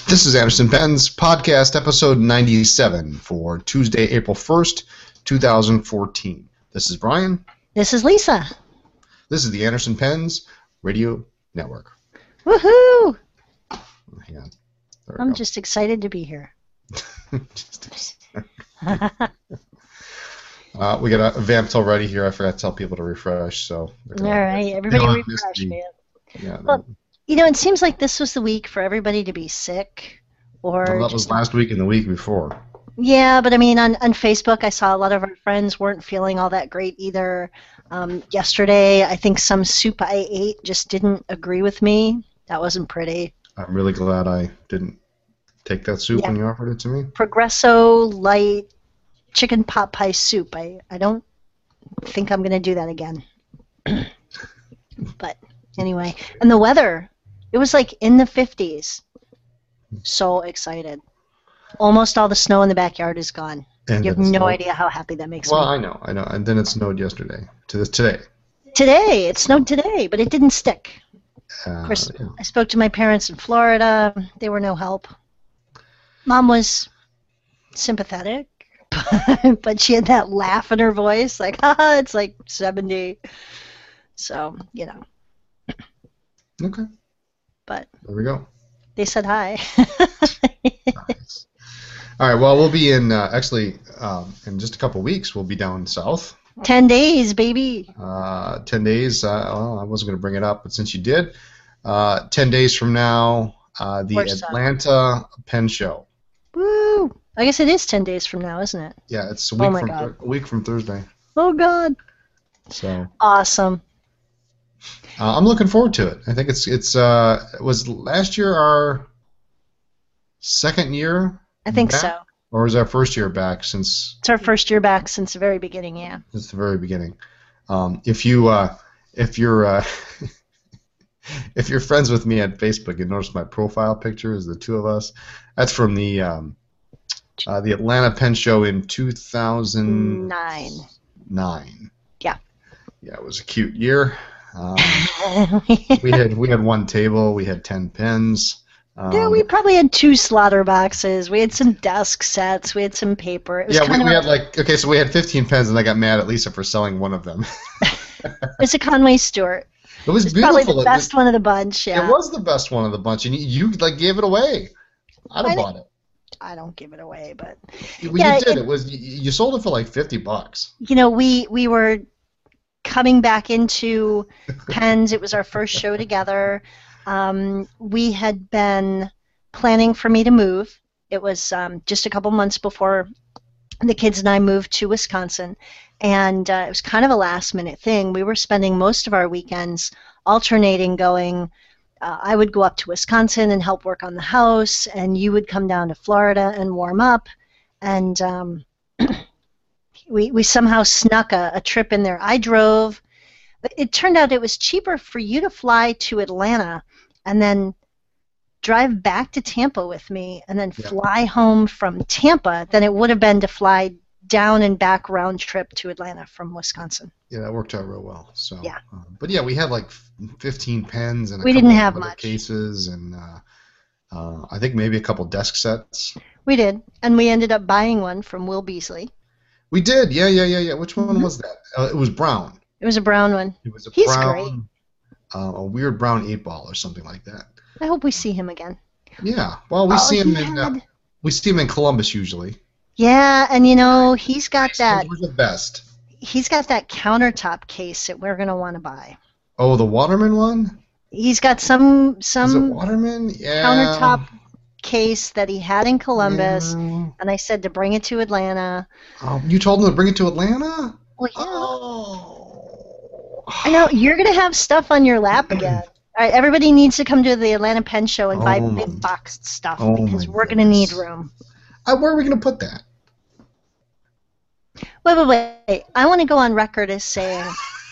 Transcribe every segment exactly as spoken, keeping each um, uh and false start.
This is Anderson Penn's podcast, episode ninety-seven for Tuesday, April first, two thousand fourteen. This is Brian. This is Lisa. This is the Anderson Penn's Radio Network. Woohoo! Hang on. I'm just excited to be here. just uh, we got a vamp till ready here. I forgot to tell people to refresh. So all right, everybody refresh, man. Yeah. Well, you know, it seems like this was the week for everybody to be sick, or well, that was last week and the week before. Yeah, but I mean, on on Facebook, I saw a lot of our friends weren't feeling all that great either. Um, yesterday, I think some soup I ate just didn't agree with me. That wasn't pretty. I'm really glad I didn't take that soup yeah. when you offered it to me. Progresso light chicken pot pie soup. I, I don't think I'm going to do that again. But anyway, and the weather, it was like in the fifties. So excited. Almost all the snow in the backyard is gone. And you have no idea how happy that makes well, me. Well, I know, I know. And then it snowed yesterday. To this today. Today, it snowed today, but it didn't stick. Uh, of course, yeah. I spoke to my parents in Florida. They were no help. Mom was sympathetic, but she had that laugh in her voice, like, haha, it's like seventy. So, you know. Okay. But there we go. They said hi. Nice. All right, well, we'll be in, uh, actually, um, in just a couple weeks, we'll be down south. Ten days, baby. Uh, ten days, uh, well, I wasn't going to bring it up, but since you did, uh, ten days from now, uh, the Where's Atlanta that? Penn Show. Woo! I guess it is ten days from now, isn't it? Yeah, it's a week, oh my from, God. a week from Thursday. Oh, God. So awesome. Uh, I'm looking forward to it. I think it's, it's uh, it was last year our second year I think back? so. Or was our first year back since... It's our first year back since the very beginning, yeah. Since the very beginning. Um, if you, uh, if you're, uh, if you're friends with me on Facebook, you notice my profile picture is the two of us. That's from the, um, uh, the Atlanta Penn Show in two thousand nine. Nine. Yeah. Yeah, it was a cute year. Um, we had we had one table. We had ten pens. Um, yeah, we probably had two slaughter boxes. We had some desk sets. We had some paper. It was yeah, kind we, of we had like okay, so we had fifteen pens, and I got mad at Lisa for selling one of them. It's a Conway Stewart. It was it's beautiful. Probably the it best was, one of the bunch. Yeah. It was the best one of the bunch, and you, you like gave it away. I'd have I bought it. I don't give it away, but well, yeah, you did. it, It was you, you sold it for like fifty bucks. You know, we we were coming back into pens. It was our first show together. Um, we had been planning for me to move. It was um, just a couple months before the kids and I moved to Wisconsin, and uh, it was kind of a last-minute thing. We were spending most of our weekends alternating going. Uh, I would go up to Wisconsin and help work on the house, and you would come down to Florida and warm up, and um, we we somehow snuck a, a trip in there. I drove. But it turned out it was cheaper for you to fly to Atlanta and then drive back to Tampa with me and then yeah. fly home from Tampa than it would have been to fly down and back round trip to Atlanta from Wisconsin. Yeah, that worked out real well. So yeah, uh, but yeah, we had like fifteen pens and a we couple didn't have of other much cases and uh, uh, I think maybe a couple desk sets. We did, and we ended up buying one from Will Beasley. We did, yeah, yeah, yeah, yeah. Which one mm-hmm. was that? Uh, it was brown. It was a brown one. It was a He's brown, great. Uh, a weird brown eight ball or something like that. I hope we see him again. Yeah, well, we oh, see him he in had... uh, we see him in Columbus usually. Yeah, and you know he's got that. Those were the best. He's got that countertop case that we're gonna want to buy. Oh, the Waterman one. He's got some some Is it Waterman? Yeah. countertop case that he had in Columbus, yeah. and I said to bring it to Atlanta. Oh, you told him to bring it to Atlanta? Well, yeah. Oh. I know you're gonna have stuff on your lap again. All right, everybody needs to come to the Atlanta Penn Show and oh buy my, big boxed stuff oh because we're goodness. gonna need room. Uh, where are we gonna put that? Wait, wait, wait! I want to go on record as saying,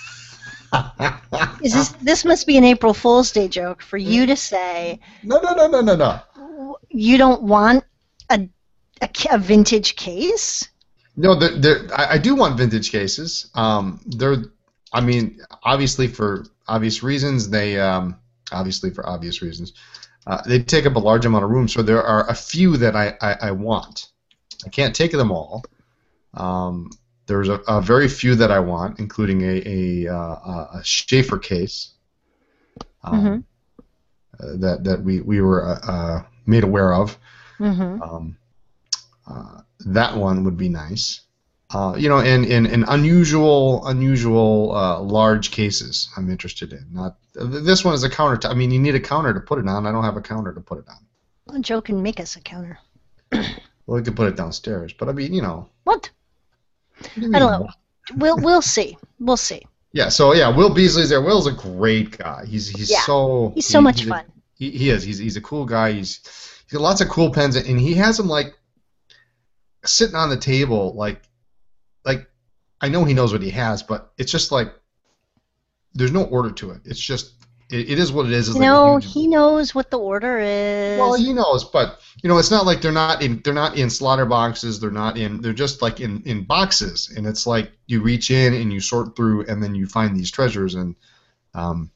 is this this must be an April Fool's Day joke for you to say? No, no, no, no, no, no. You don't want a a, a vintage case? No, they're, they're, I, I do want vintage cases. Um, they're, I mean, obviously for obvious reasons, they um, obviously for obvious reasons. Uh, they take up a large amount of room, so there are a few that I, I, I want. I can't take them all. Um, there's a, a very few that I want, including a a, uh, a Schaefer case um, Mm-hmm. uh, that that we we were uh, uh, made aware of. Mm-hmm. Um, uh, that one would be nice. Uh, you know, and in, in unusual, unusual uh, large cases, I'm interested in. Not this one is a counter. T- I mean, you need a counter to put it on. I don't have a counter to put it on. Well, Joe can make us a counter. Well, we could put it downstairs, but I mean, you know. What? What do you I don't mean? know. We'll we'll see. We'll see. Yeah. So yeah, Will Beasley's there. Will's a great guy. He's he's Yeah, so He's so he- much he's a- fun. he, he is. He's he's a cool guy. He's he's got lots of cool pens, and he has them like sitting on the table, like like I know he knows what he has, but it's just like there's no order to it. It's just it, it is what it is. It's You like a know, huge- he knows what the order is. well, he knows, but you know, it's not like they're not in they're not in slaughter boxes. They're not in. They're just like in in boxes, and it's like you reach in and you sort through, and then you find these treasures, and um,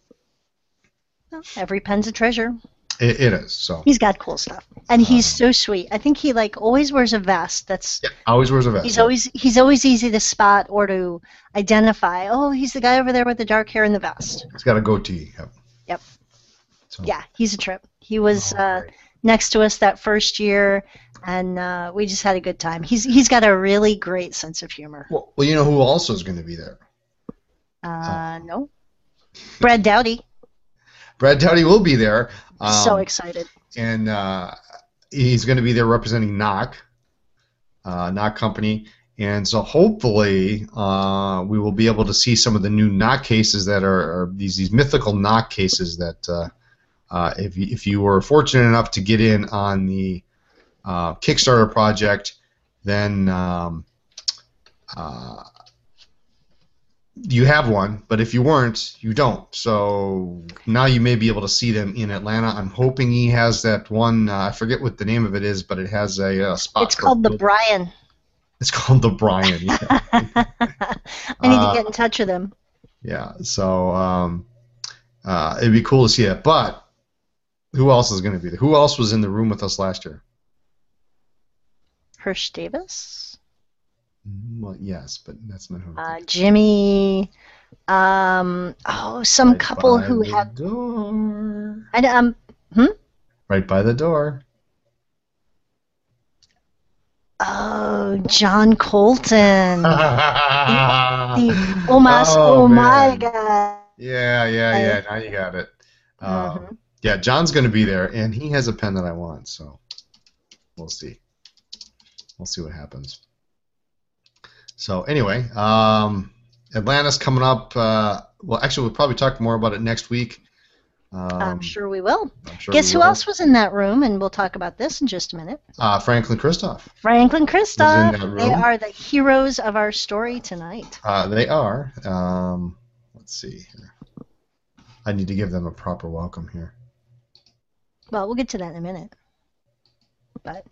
Every pen's a treasure. it, it is. So He's got cool stuff, and he's Um, so sweet. I think he like always wears a vest. That's yeah, always wears a vest. he's always he's always easy to spot or to identify. Oh, he's the guy over there with the dark hair and the vest. He's got a goatee. Yep. Yep. So, Yeah, he's a trip. He was oh, uh, great. next to us that first year, and uh, we just had a good time. He's he's got a really great sense of humor. Well, well, you know who also is going to be there? Uh, no, Brad Dowdy. Brad Dowdy will be there. Um, So excited. and uh, he's going to be there representing Knock, uh, Knock Company, and so hopefully uh, we will be able to see some of the new Knock cases that are, are these these mythical Knock cases that uh, uh, if you, if you were fortunate enough to get in on the uh, Kickstarter project, then um, uh, you have one, but if you weren't, you don't. So now you may be able to see them in Atlanta. I'm hoping he has that one. Uh, I forget what the name of it is, but it has a, uh spot. It's for- called the Brian. It's called the Brian. Yeah. I need Uh, to get in touch with him. yeah. So um, uh, it'd be cool to see that. But who else is going to be there? Who else was in the room with us last year? Hirsch Davis, Mm, Well, yes, but that's not who. uh, Jimmy. Um, oh, some Right couple by who the had. door. I um. Right by the door. Oh, John Colton. yeah, The Omas Oh, Oh, my man. God. yeah, yeah. Now you got it. Uh, Mhm. Yeah, John's going to be there, and he has a pen that I want, so we'll see. We'll see what happens. So anyway, um, Atlanta's coming up. Uh, well, actually, we'll probably talk more about it next week. Um, I'm sure we will. I'm sure Guess we who will. else was in that room? And we'll talk about this in just a minute. Uh, Franklin Christoph. Franklin Christoph. that They room. are the heroes of our story tonight. Uh, they are. Um, let's see here. I need to give them a proper welcome here. Well, we'll get to that in a minute. But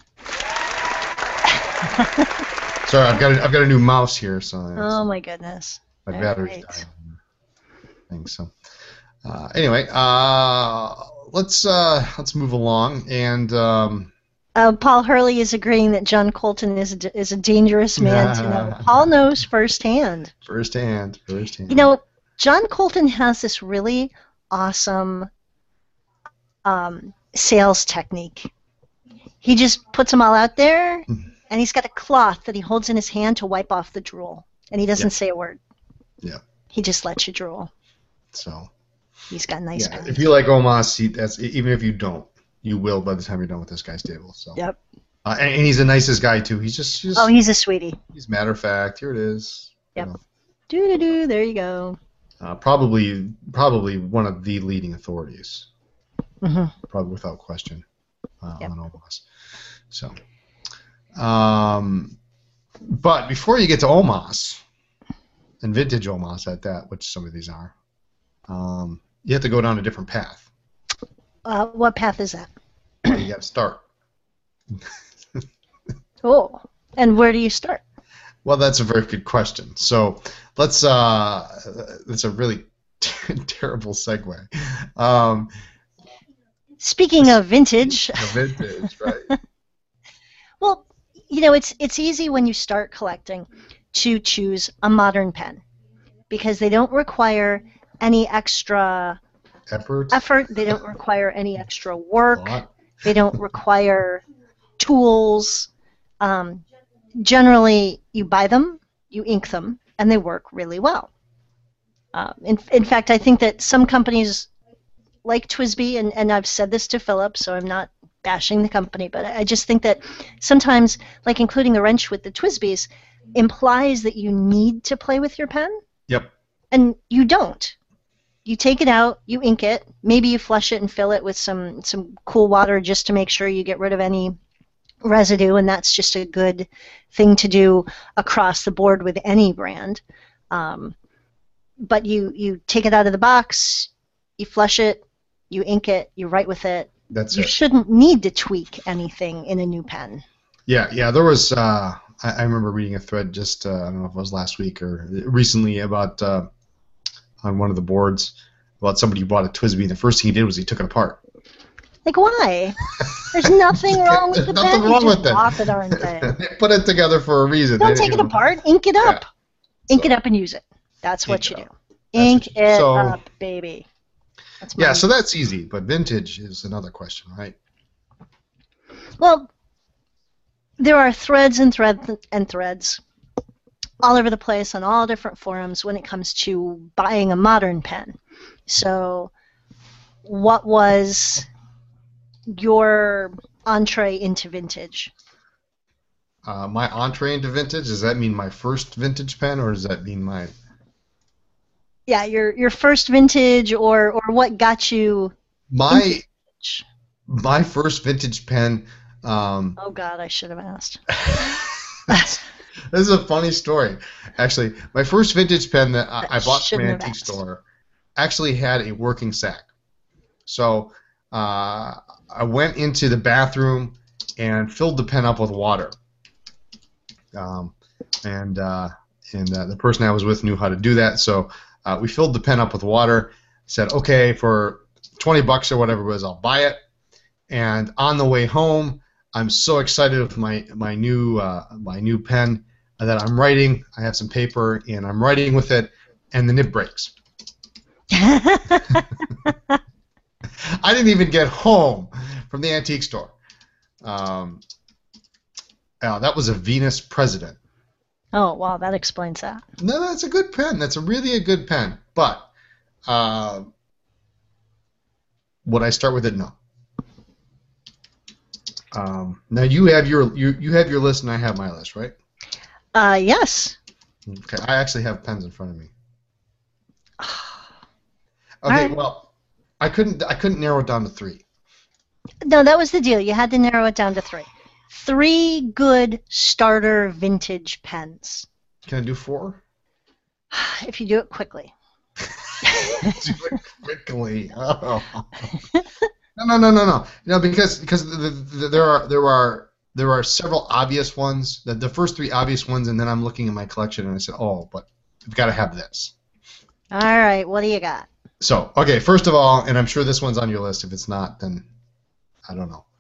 Sorry, I've got a, I've got a new mouse here, so oh my goodness. my all battery's right. dying. I think so. Uh, anyway, uh, let's uh, let's move along, and um, Uh, Paul Hurley is agreeing that John Colton is a, d- is a dangerous man to know. Paul knows firsthand. firsthand, firsthand. You know, John Colton has this really awesome um, sales technique. He just puts them all out there, and he's got a cloth that he holds in his hand to wipe off the drool, and he doesn't Yeah. say a word. Yeah. He just lets you drool. So He's got nice yeah, pens. if you like Omas, he, that's even if you don't, you will by the time you're done with this guy's table. So Yep. uh, and, and he's the nicest guy too. He's just, just Oh, he's a sweetie. he's matter of fact. Here it is. Yep. You know, Doo doo doo. There you go. uh, probably probably one of the leading authorities, hmm probably without question, uh, Yep. on Omas. So, um, but before you get to Omas, and vintage Omas at that, which some of these are, um, you have to go down a different path. Uh, what path is that? Well, you got to start. Oh, and where do you start? Well, that's a very good question. So let's. Uh, that's a really terrible segue. Um, Speaking of vintage. The vintage, right? Well, you know, it's it's easy when you start collecting to choose a modern pen because they don't require any extra effort. Effort. They don't require any extra work. Thought. They don't require tools. Um, generally, you buy them, you ink them, and they work really well. Uh, in, in fact, I think that some companies like TWSBI, and, and I've said this to Philip, so I'm not bashing the company, but I just think that sometimes, like including a wrench with the TWSBIs, implies that you need to play with your pen. Yep. And you don't. You take it out, you ink it, maybe you flush it and fill it with some, some cool water just to make sure you get rid of any residue, and that's just a good thing to do across the board with any brand. Um, but you, you take it out of the box, you flush it, you ink it, you write with it. That's you it. shouldn't need to tweak anything in a new pen. Yeah, yeah. There was, uh, I, I remember reading a thread just, uh, I don't know if it was last week or recently about, uh, on one of the boards, about somebody who bought a TWSBI, and the first thing he did was he took it apart. Like, why? There's nothing wrong with the There's nothing pen. wrong You with just it. bought the darn thing. They put it together for a reason. Don't They take it didn't- apart. Ink it up. Yeah. Ink So- it up and use it. That's what Ink you it do. up. Ink what you do. it So- up, baby. That's my Yeah, so that's easy, but vintage is another question, right? Well, there are threads and threads and threads all over the place on all different forums when it comes to buying a modern pen. So what was your entree into vintage? Uh, my entree into vintage, does that mean my first vintage pen, or does that mean my... Yeah, your your first vintage, or, or what got you My, vintage? my first vintage pen... Um, Oh, God, I should have asked. this is a funny story. Actually, my first vintage pen that I, I bought from an Shouldn't have antique asked. store actually had a working sack. So uh, I went into the bathroom and filled the pen up with water. Um, and uh, and uh, the person I was with knew how to do that, so uh, we filled the pen up with water. Said, okay, for twenty bucks or whatever it was, I'll buy it. And on the way home, I'm so excited with my my new uh, my new pen that I'm writing. I have some paper and I'm writing with it, and the nib breaks. I didn't even get home from the antique store. Um, uh, that was a Venus President. Oh, wow, that explains that. No, that's a good pen. That's a really a good pen. But uh, would I start with it? No. Um, now you have your you you have your list and I have my list, right? Uh, yes. Okay, I actually have pens in front of me. Okay, Alright. well, I couldn't I couldn't narrow it down to three. No, that was the deal. You had to narrow it down to three. Three good starter vintage pens. Can I do four? If you do it quickly. Do it quickly. Oh. No, no, no, no, no. No, because because the, the, there are there are there are several obvious ones. The, the first three obvious ones, and then I'm looking at my collection and I said, oh, but we've got to have this. All right, what do you got? So, okay, first of all, and I'm sure this one's on your list. If it's not, then I don't know.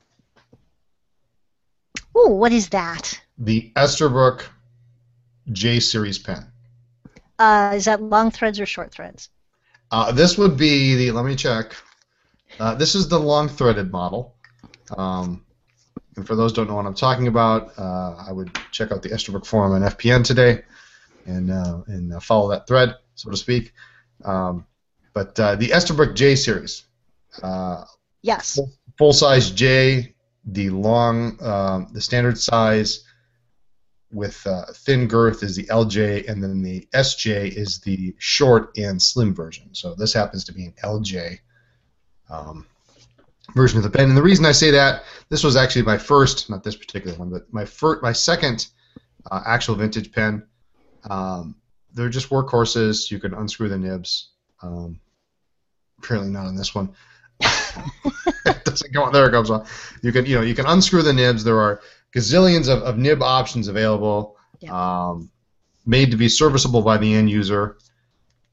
Ooh, what is that? The Esterbrook J Series pen. Uh, is that long threads or short threads? Uh, this would be the. Let me check. Uh, this is the long threaded model. Um, and for those who don't know what I'm talking about, uh, I would check out the Esterbrook forum on F P N today, and uh, and uh, follow that thread, so to speak. Um, but uh, the Esterbrook J Series, uh, Yes. full size J, the long, um, the standard size with uh, thin girth is the L J, and then the S J is the short and slim version. So this happens to be an L J um, version of the pen. And the reason I say that, this was actually my first, not this particular one, but my first, my second uh, actual vintage pen. Um, they're just workhorses. You can unscrew the nibs. Um, apparently not on this one. It doesn't go on. There it goes on. You can, you know, you can unscrew the nibs. There are gazillions of, of nib options available, Yeah. um, made to be serviceable by the end user.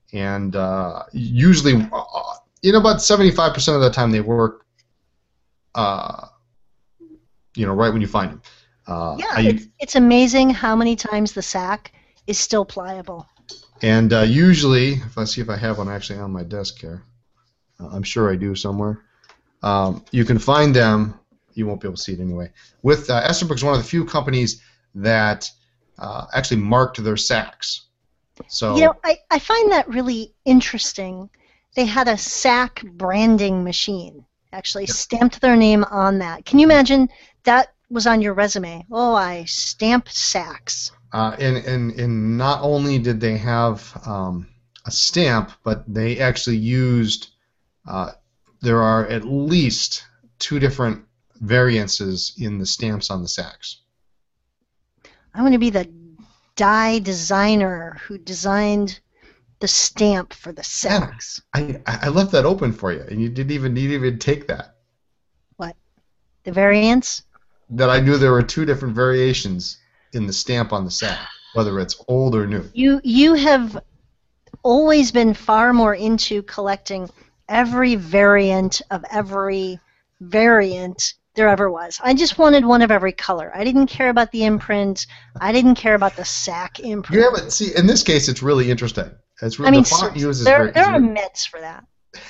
and uh, usually, uh, you know, about seventy-five percent of the time they work, uh, you know, right when you find them. Uh, Yeah, I, it's, it's amazing how many times the sack is still pliable. and uh, usually, if I see if I have one actually on my desk here, uh, I'm sure I do somewhere. Um, you can find them. You won't be able to see it anyway. With uh, Esterbrook's one of the few companies that uh, actually marked their sacks. So You know, I, I find that really interesting. They had a sack branding machine, actually Yep. stamped their name on that. Can you imagine that was on your resume? Oh, I stamp sacks. Uh, and, and, and not only did they have um, a stamp, but they actually used, uh, there are at least two different variances in the stamps on the sacks. I want to be the die designer who designed the stamp for the sacks. I, I left that open for you, and you didn't even need to even take that. What? The variants? That I knew there were two different variations in the stamp on the sack, whether it's old or new. You you have always been far more into collecting every variant of every variant there ever was. I just wanted one of every color. I didn't care about the imprint. I didn't care about the sack imprint. You haven't see in this case it's really interesting. It's really, I mean, the font used is there, very, there is are very- mitts for that.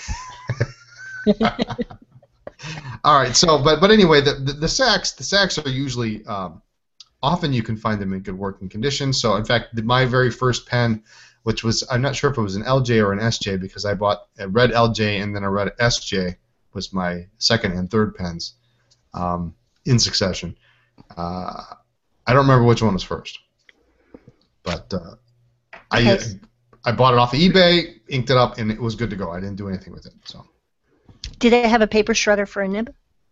All right, so but but anyway, the, the the sacks the sacks are usually um, often you can find them in good working condition. So in fact, the, my very first pen, which was I'm not sure if it was an L J or an S J because I bought a red L J and then a red S J was my second and third pens um, in succession. Uh, I don't remember which one was first, but uh, I Okay. I bought it off of eBay, inked it up, and it was good to go. I didn't do anything with it. So. Did it have a paper shredder for a nib?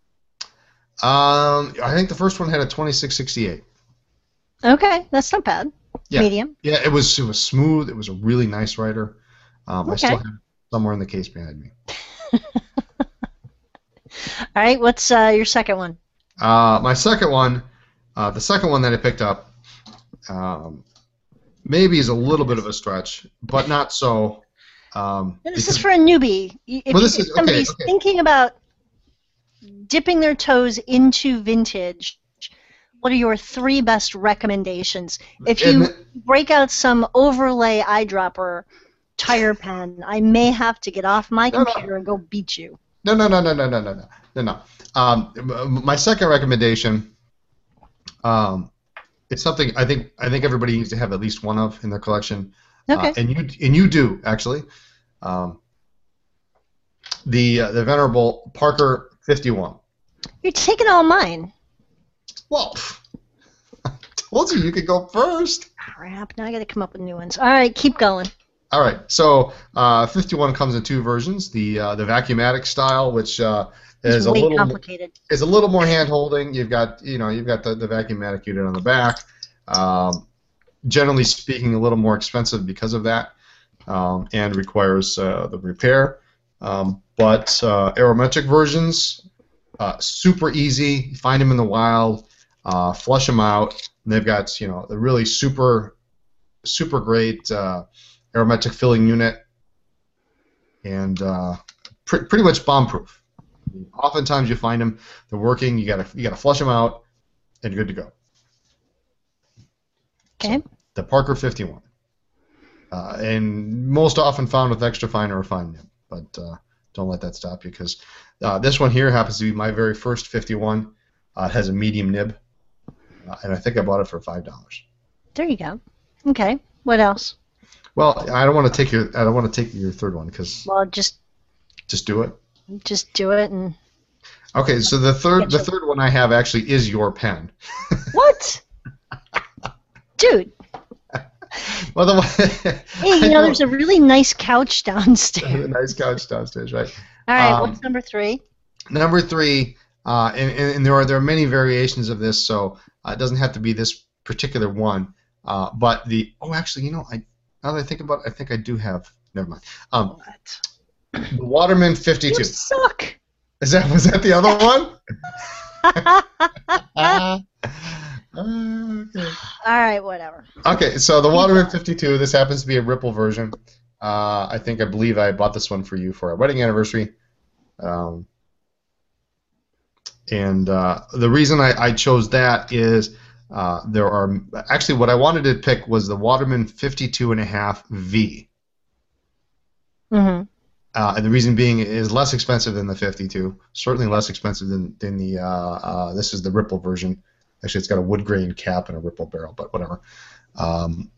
Um, I think the first one had a twenty-six sixty-eight. Okay, that's not bad. Yeah. Medium. Yeah, it was it was smooth. It was a really nice writer. Um, I Okay. still have it somewhere in the case behind me. All right, what's uh, your second one? Uh, my second one, uh, the second one that I picked up, um, maybe is a little bit of a stretch, but not so. Um, This because- is for a newbie. If, Well, this if is- okay, somebody's okay. thinking about dipping their toes into vintage, what are your three best recommendations? If you and- break out some overlay eyedropper tire pen, I may have to get off my No, no. computer and go beat you. No, no, no, no, no, no, no, no, no, no. Um, m- my second recommendation, um, it's something I think I think everybody needs to have at least one of in their collection. Okay. Uh, and you and you do actually. Um, the uh, the venerable Parker fifty-one. You're taking all mine. Well, pff, I told you you could go first. Crap, now I got to come up with new ones. All right, keep going. All right, so uh, fifty-one comes in two versions: the uh, the Vacuumatic style, which uh, It's is a way little complicated. is a little more hand holding. You've got you know you've got the, the Vacuumatic unit on the back. Um, generally speaking, a little more expensive because of that, um, and requires uh, the repair. Um, but uh, aerometric versions, uh, super easy. You find them in the wild, uh, flush them out. And they've got you know the really super super great uh, aerometric filling unit, and uh, pr- pretty much bomb proof. Oftentimes you find them, they're working. You gotta you gotta flush them out, and you're good to go. Okay. The Parker fifty-one, uh, and most often found with extra fine or fine nib, but uh, don't let that stop you because uh, this one here happens to be my very first fifty-one. Uh, it has a medium nib, uh, and I think I bought it for five dollars. There you go. Okay. What else? Well, I don't want to take your I don't want to take your third one because Well, just just do it. just do it and Okay, so the third the Get you. third one I have actually is your pen. what? Dude, Well, the one, hey, you know, there's a really nice couch downstairs. a nice couch downstairs, right? All right, Um, what's number three? Number three, uh, and, and, and there are there are many variations of this, so uh, it doesn't have to be this particular one. Uh, but the oh, actually, you know, I now that I think about it, I think I do have. Never mind. Um, What? the Waterman fifty-two. You suck. Is that was that the other one? Uh, okay. All right, whatever. Okay, so the Waterman fifty-two. This happens to be a Ripple version. Uh, I think I believe I bought this one for you for our wedding anniversary. Um, and uh, the reason I, I chose that is uh, there are actually what I wanted to pick was the Waterman fifty-two and a half V. Mm-hmm. Uh, and the reason being it is less expensive than the fifty-two, certainly less expensive than, than the, uh, uh, this is the Ripple version. Actually, it's got a wood grain cap and a Ripple barrel, but whatever. Um,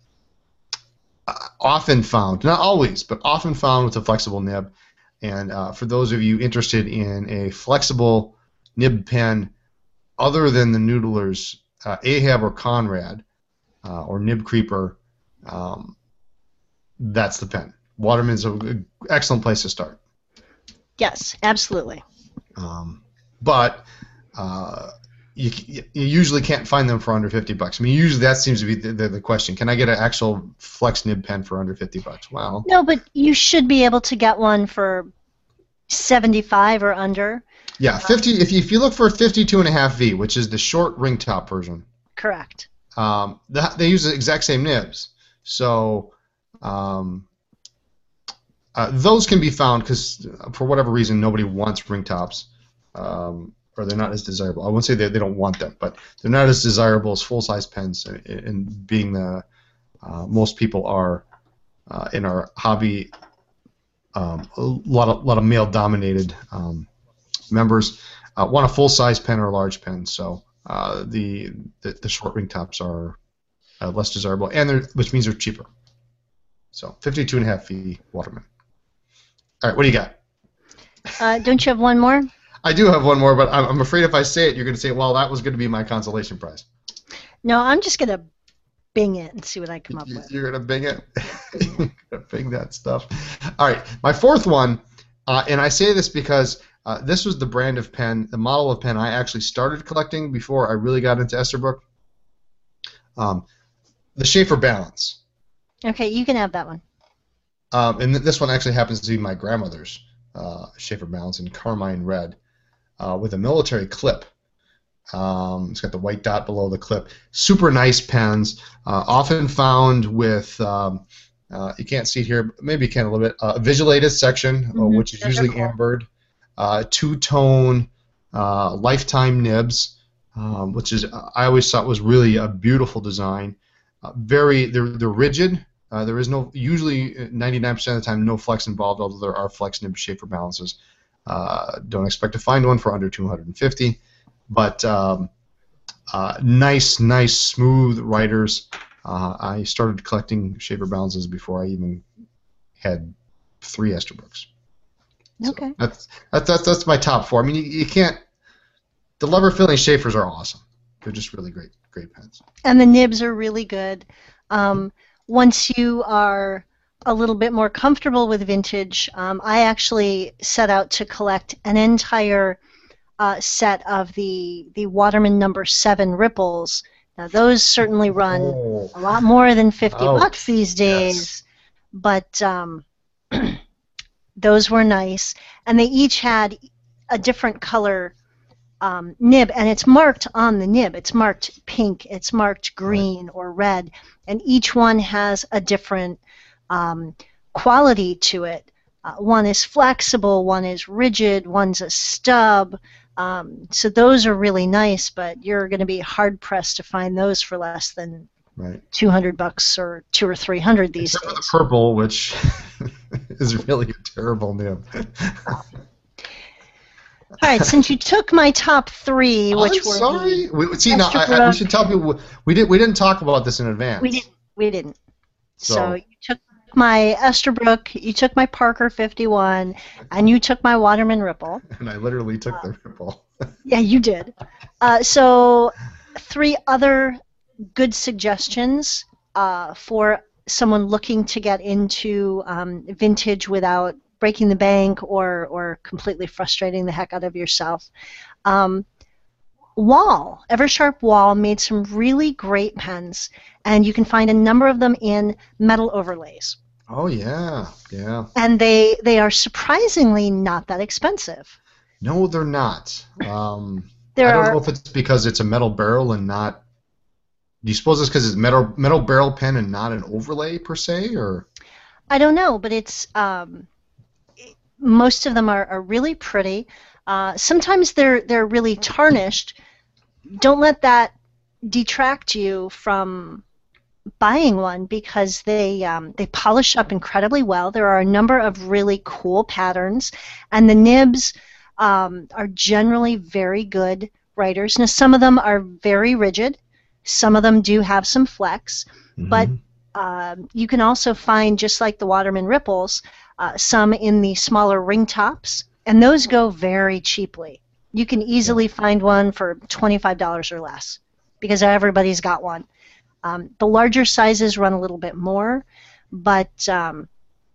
often found, not always, but often found with a flexible nib. And uh, for those of you interested in a flexible nib pen other than the Noodlers, uh, Ahab or Conrad, uh, or Nib Creeper, um, that's the pen. Waterman's an excellent place to start. Yes, absolutely. Um, but uh, you, you usually can't find them for under fifty bucks. I mean, usually that seems to be the, the, the question. Can I get an actual flex nib pen for under fifty bucks? Well, no, but you should be able to get one for seventy-five or under. Yeah, fifty. If you, if you look for a fifty-two and a half V, which is the short ring top version, correct. Um, the, they use the exact same nibs, so um, uh, those can be found because for whatever reason nobody wants ring tops, um, or they're not as desirable. I won't say they they don't want them, but they're not as desirable as full size pens. And being the uh, most people are uh, in our hobby, um, a lot of lot of male dominated. Um, members uh, want a full-size pen or a large pen, so uh, the, the the short ring tops are uh, less desirable, and they're which means they're cheaper. So fifty-two and a half V Waterman. All right, what do you got? Uh, don't you have one more? I do have one more, but I'm, I'm afraid if I say it, you're going to say, "Well, that was going to be my consolation prize." No, I'm just going to Bing it and see what I come up with. You're going to Bing it. You're going to Bing that stuff. All right, my fourth one, uh, and I say this because. Uh, this was the brand of pen, the model of pen I actually started collecting before I really got into Esterbrook. Um, the Schaefer Balance. Okay, you can have that one. Um, and th this one actually happens to be my grandmother's uh, Schaefer Balance in carmine red uh, with a military clip. Um, it's got the white dot below the clip. Super nice pens, uh, often found with, um, uh, you can't see it here, but maybe you can a little bit, uh, a visualated section, mm-hmm. uh, which is Those usually cool. ambered. Uh, two-tone uh, lifetime nibs, um, which is I always thought was really a beautiful design. Uh, very, they're they're rigid. Uh, there is no usually ninety-nine percent of the time no flex involved, although there are flex nib Schaefer balances. Uh, don't expect to find one for under two hundred fifty, but um, uh, nice, nice, smooth writers. Uh, I started collecting Schaefer balances before I even had three Esterbrookes. So okay. That's, that's that's that's my top four. I mean, you, you can't. The lever filling Schaefers are awesome. They're just really great, great pens. And the nibs are really good. Um, once you are a little bit more comfortable with vintage, um, I actually set out to collect an entire uh, set of the the Waterman number seven Ripples. Now those certainly run oh. a lot more than fifty oh. bucks these days, yes. but. Um, Those were nice, and they each had a different color um, nib, and it's marked on the nib. It's marked pink, it's marked green right. or red, and each one has a different um, quality to it. Uh, one is flexible, one is rigid, one's a stub. Um, so those are really nice, but you're going to be hard-pressed to find those for less than right. two hundred bucks or two or three hundred these Except days. For the purple, which is really a terrible nib. All right, since you took my top three, which I'm were sorry. We, see, now I, I, we should tell people we did. We didn't talk about this in advance. We didn't. We didn't. So, so you took my Esterbrook, you took my Parker fifty-one, and you took my Waterman Ripple. And I literally took uh, the Ripple. Yeah, you did. Uh, so, three other good suggestions uh, for someone looking to get into um, vintage without breaking the bank or, or completely frustrating the heck out of yourself. Um, Wahl, Eversharp Wahl made some really great pens, and you can find a number of them in metal overlays. Oh yeah, yeah. And they they are surprisingly not that expensive. No, they're not. Um, there I don't are, know if it's because it's a metal barrel and not. Do you suppose it's because it's metal metal barrel pen and not an overlay per se, or? I don't know, but it's um, most of them are, are really pretty. Uh, sometimes they're they're really tarnished. Don't let that detract you from buying one because they um, they polish up incredibly well. There are a number of really cool patterns, and the nibs um, are generally very good writers. Now, some of them are very rigid. Some of them do have some flex, but Mm-hmm. um, you can also find, just like the Waterman Ripples, uh, some in the smaller ring tops, and those go very cheaply. You can Yeah. easily find one for twenty-five dollars or less because everybody's got one. Um, the larger sizes run a little bit more, but um,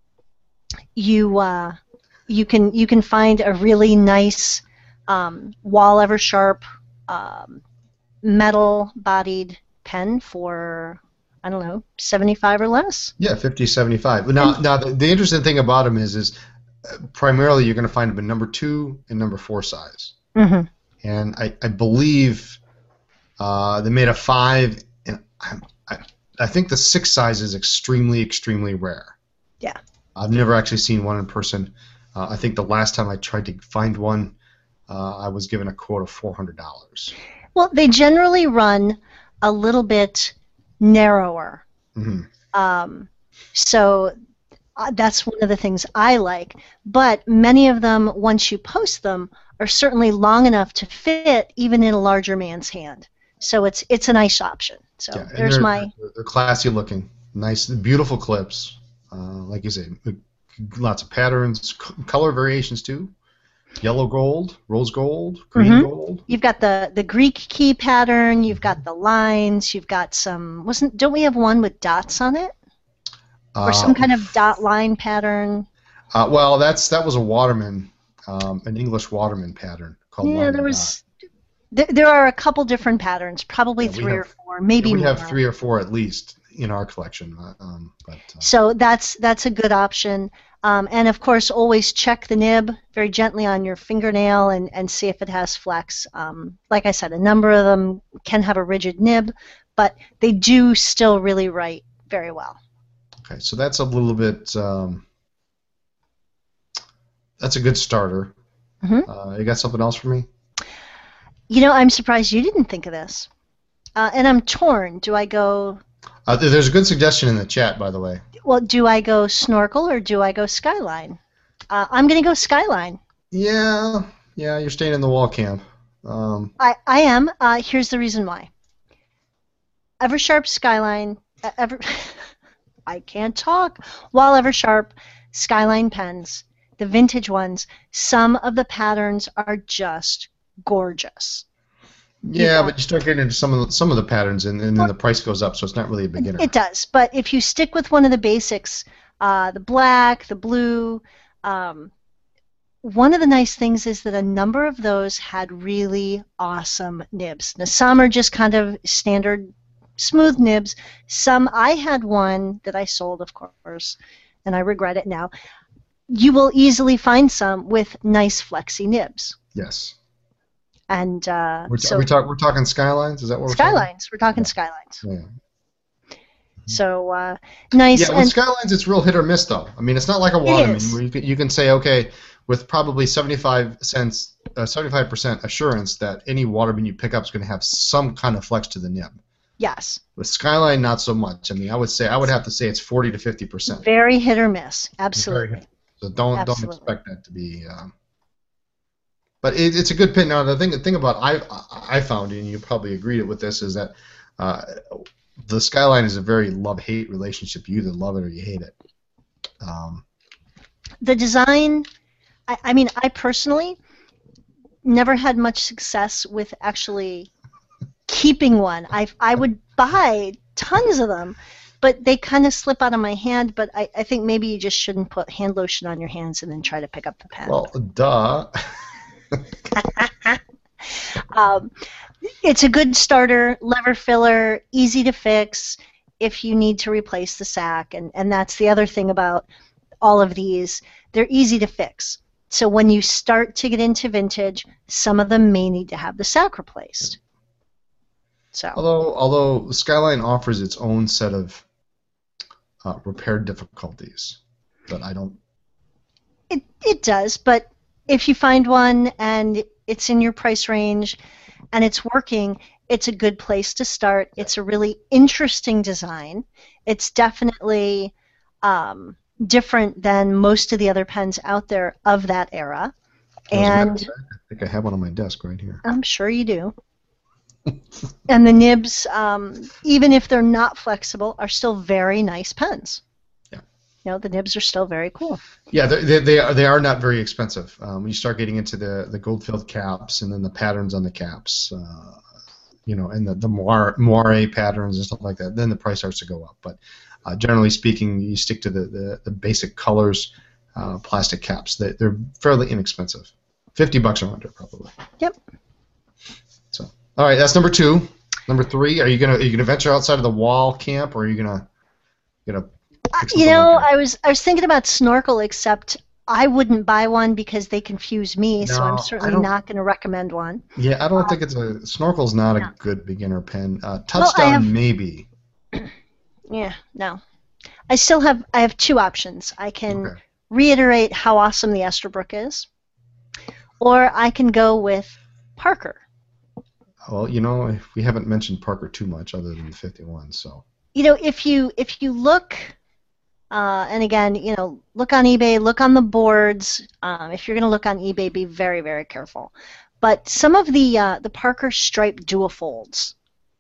you uh, you can you can find a really nice um, Wall Eversharp um, metal-bodied pen for, I don't know, seventy-five or less. Yeah, fifty, seventy-five. But now, And now the, the interesting thing about them is, is uh, primarily you're going to find them in number two and number four size. mhm. And I, I believe uh, they made a five, and I, I, I think the six size is extremely, extremely rare. Yeah. I've never actually seen one in person. Uh, I think the last time I tried to find one, uh, I was given a quote of four hundred dollars. Well, they generally run a little bit narrower. Mm-hmm. Um, so uh, that's one of the things I like. But many of them, once you post them, are certainly long enough to fit even in a larger man's hand. So it's it's a nice option. So Yeah, and there's they're, my they're classy looking, nice, beautiful clips. Uh, like you say, lots of patterns, c- color variations too. Yellow gold, rose gold, green Mhm. gold. You've got the the Greek key pattern. You've got the lines. You've got some. Wasn't don't we have one with dots on it, or some Uh, kind of dot line pattern? uh, well, that's that was a Waterman, um, an English Waterman pattern called Yeah, Line there and Dot. was. There, there are a couple different patterns, probably Yeah, we three or have four, yeah, maybe we have more. three or four at least in our collection. uh, Um, but uh, So that's that's a good option. Um, and of course, always check the nib very gently on your fingernail and, and see if it has flex. Um, like I said, a number of them can have a rigid nib, but they do still really write very well. okay, so that's a little bit. Um, that's a good starter. hmm Uh, you got something else for me? You know, I'm surprised you didn't think of this. Uh, and I'm torn. Do I go, Uh, there- there's a good suggestion in the chat, by the way. well, do I go snorkel or do I go skyline? Uh, I'm going to go skyline. Yeah, yeah, you're staying in the wall camp. Um, I, I am. Uh, here's the reason why. Eversharp Skyline, uh, Ever, I can't talk. While Eversharp Skyline pens, the vintage ones, some of the patterns are just gorgeous. yeah, got- but you start getting into some of the, some of the patterns, and, and then the price goes up, so it's not really a beginner. It does, but if you stick with one of the basics, uh, the black, the blue, um, one of the nice things is that a number of those had really awesome nibs. Now, some are just kind of standard smooth nibs. Some, I had one that I sold, of course, and I regret it now. You will easily find some with nice flexy nibs. Yes. And uh, We're, so are we talk, we're talking Skylines? Is that what we're Skylines, we're talking Yeah. Skylines. talking? Yeah. So uh, nice. Yeah, with and Skylines, it's real hit or miss, though. I mean, it's not like a Waterman is. where you can, you can say, okay, with probably seventy-five cents, uh, seventy-five percent assurance that any Waterman you pick up is going to have some kind of flex to the nib. Yes, With Skyline, not so much. I mean, I would say I would have to say it's forty to fifty percent. very hit or miss. Absolutely. So don't Absolutely. don't expect that to be. Um, but it, it's a good pin. Now the thing the thing about I I found, and you probably agreed with this, is that uh, the Skyline is a very love hate relationship. You either love it or you hate it. Um, The design, I, I mean, I personally never had much success with actually keeping one. I, I would buy tons of them, but they kind of slip out of my hand. But I, I think maybe you just shouldn't put hand lotion on your hands and then try to pick up the pen. well, duh. Um, it's a good starter, lever filler, easy to fix if you need to replace the sack. And, and that's the other thing about all of these. They're easy to fix. So when you start to get into vintage, some of them may need to have the sack replaced. So Although although Skyline offers its own set of uh, repair difficulties. but I don't. It it does, but if you find one and it's in your price range and it's working, it's a good place to start. It's a really interesting design. It's definitely um, different than most of the other pens out there of that era. As a matter of And fact, I think I have one on my desk right here. I'm sure you do. And the nibs, um, even if they're not flexible, are still very nice pens. Yeah. You know, the nibs are still very cool. Yeah, they, they, they are they are not very expensive. Um, when you start getting into the the gold-filled caps and then the patterns on the caps, uh, you know, and the the moire, moire patterns and stuff like that, then the price starts to go up. But uh, generally speaking, you stick to the the, the basic colors, uh, plastic caps. They, they're fairly inexpensive, fifty bucks or under probably. Yep. So, all right, that's number two. Number three, are you gonna are you gonna venture outside of the wall camp, or are you gonna gonna pick You something know, like that? I was I was thinking about Snorkel, except I wouldn't buy one because they confuse me, so No, I'm I certainly don't- not going to recommend one. Yeah, I don't think it's a snorkel's not a no. good beginner pen. Uh, Well, I touchdown have- maybe. Yeah, no. I still have I have two options. I can Okay. reiterate how awesome the Esterbrook is, or I can go with Parker. Well, you know, we haven't mentioned Parker too much other than the fifty-one, so. You know, if you if you look, uh, and again, you know, look on eBay, look on the boards. Um, if you're going to look on eBay, be very very careful. But some of the uh, the Parker Stripe duofolds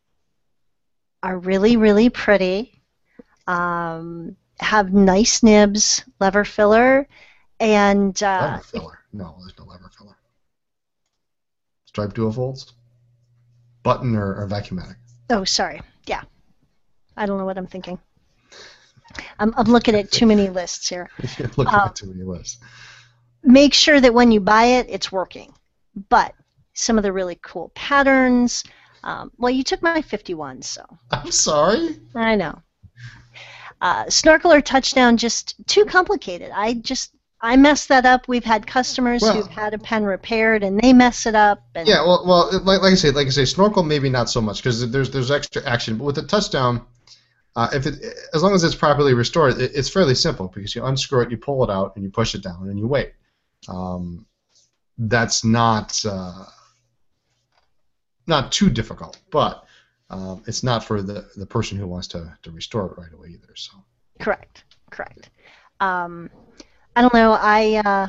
are really really pretty. Um, have nice nibs, lever filler, and uh, Lever filler. No, there's no lever filler. Stripe dual folds? Button or, or vacuumatic? oh, sorry, yeah, I don't know what I'm thinking. I'm I'm looking at too many lists here. You're looking Um, at too many lists. Make sure that when you buy it, it's working. But some of the really cool patterns. Um, well, you took my fifty-one, so I'm sorry. I know. Uh, snorkel or touchdown, just too complicated. I just I messed that up. We've had customers Well- who've had a pen repaired and they mess it up. And Yeah, well, well, like, like I say, like I say, snorkel maybe not so much because there's there's extra action, but with the touchdown, uh, if it as long as it's properly restored, it, it's fairly simple because you unscrew it, you pull it out, and you push it down, and you wait. Um, that's not uh, not too difficult, but um, it's not for the the person who wants to to restore it right away either. So. Correct, correct. Um, I don't know. I uh,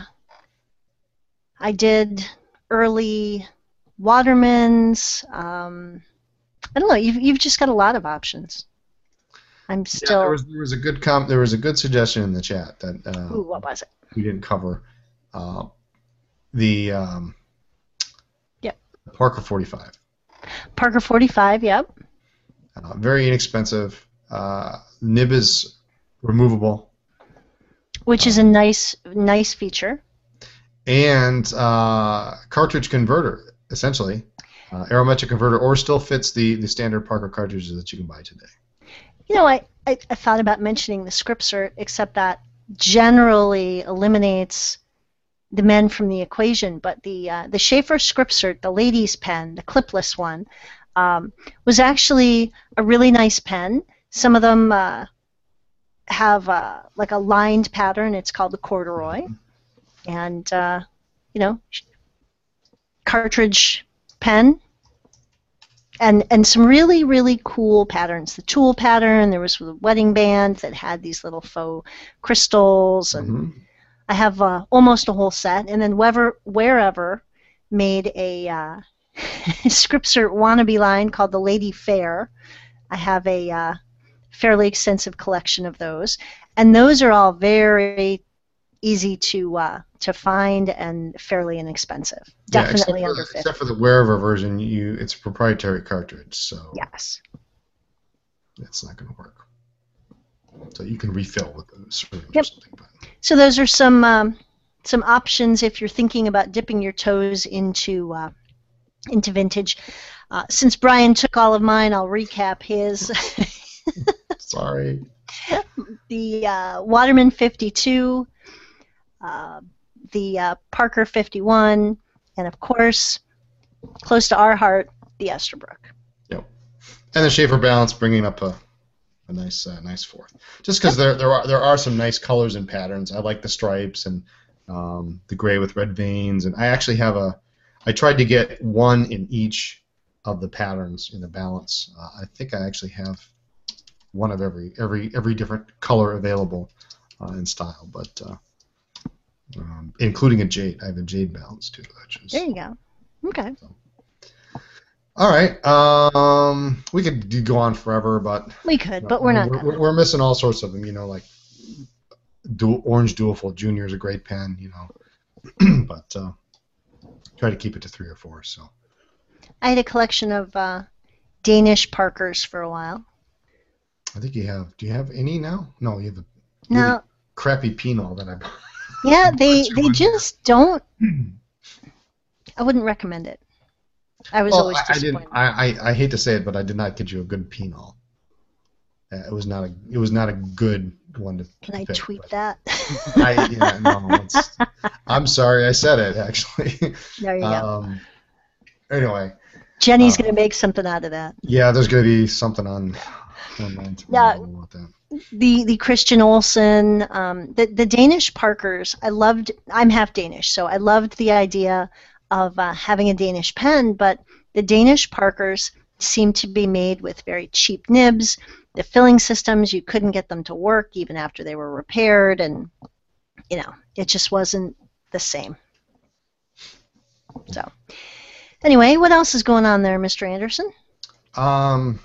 I did early Watermans. Um, I don't know. You've you've just got a lot of options. I'm Yeah, still. there was there was a good com there was a good suggestion in the chat that uh, Ooh, what was it? we didn't cover. Uh, the um, Yep. Parker forty-five. Parker forty-five. Yep. Uh, very inexpensive. Uh, nib is removable, Which is a nice nice feature. and uh, cartridge converter essentially, uh, aerometric converter, or still fits the the standard Parker cartridges that you can buy today. You know, I, I, I thought about mentioning the Scriptsert, except that generally eliminates the men from the equation. But the uh, the Schaefer Scriptsert, the ladies' pen, the clipless one, um, was actually a really nice pen. Some of them uh, have uh, like a lined pattern. It's called the corduroy, and uh, you know, cartridge pen. And and some really, really cool patterns. The tool pattern, there was a wedding band that had these little faux crystals, and Mhm. I have uh, almost a whole set. And then Wever, Wherever made a uh, Scriptsert wannabe line called the Lady Fair. I have a uh, fairly extensive collection of those. And those are all very easy to uh, to find and fairly inexpensive. Yeah, Definitely except for, under the- fifty. except for the wherever version, you it's a proprietary cartridge, so Yes. it's not going to work. So you can refill with the syringe or Yep. something. But So those are some um, some options if you're thinking about dipping your toes into uh, into vintage. Uh, since Brian took all of mine, I'll recap his. sorry. the uh, Waterman fifty-two, uh, the uh, Parker fifty-one, and of course, close to our heart, the Esterbrook. And the Schaefer balance, bringing up a a nice uh, nice fourth. Just because there there are there are some nice colors and patterns. I like the stripes and um, the gray with red veins, and I actually have a. I tried to get one in each of the patterns in the balance. Uh, I think I actually have one of every every every different color available uh, in style, but uh, um, including a jade. I have a jade balance too. Which is, there you go. Okay. So. All right. Um, we could do, go on forever, but we could, you know, but we're not. We're, we're missing all sorts of them. You know, like dual, Orange Dualfold Junior is a great pen. You know, but uh, try to keep it to three or four. So. I had a collection of uh, Danish Parkers for a while. I think you have. Do you have any now? No, you have a no really crappy Pinot that I bought. Yeah, they they just don't. I wouldn't recommend it. I was well, always I, disappointed. I, didn't, I, I I hate to say it, but I did not get you a good Pinot. Uh, it was not a it was not a good one to. Can I pick, tweet but that? I, yeah, no, it's, I'm sorry, I said it actually. There you um, go. Anyway. Jenny's uh, gonna make something out of that. Yeah, there's gonna be something on online tomorrow Yeah. about that. The the Christian Olsen, um, the the Danish Parkers. I loved. I'm half Danish, so I loved the idea of uh, having a Danish pen. But the Danish Parkers seemed to be made with very cheap nibs. The filling systems, you couldn't get them to work even after they were repaired, and you know it just wasn't the same. So anyway, what else is going on there, Mister Anderson? Um.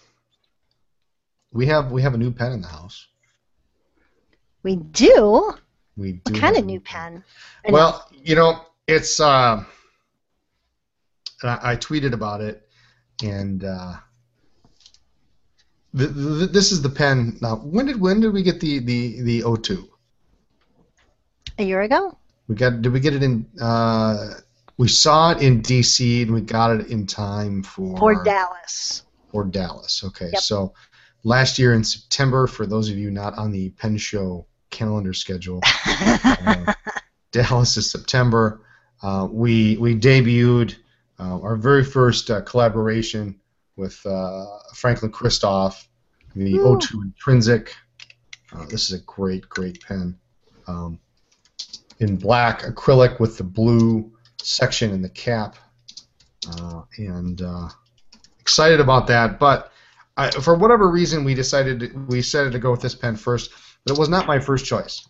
We have we have a new pen in the house. We do. We do. What kind have of a new pen? I Well, you know, it's. Uh, I, I tweeted about it, and uh, th th this is the pen. Now, when did when did we get the the the O two? A year ago. We got. Did we get it in? Uh, we saw it in D C and we got it in time for. For Dallas. For Dallas. Okay, Yep. so. Last year in September, for those of you not on the Pen Show calendar schedule, uh, Dallas is September. Uh, we we debuted uh, our very first uh, collaboration with uh, Franklin Christoph, the Ooh. O two Intrinsic. Uh, this is a great, great pen. Um, in black acrylic with the blue section in the cap, uh, and uh, excited about that, but. I, for whatever reason, we decided to, we decided to go with this pen first, but it was not my first choice.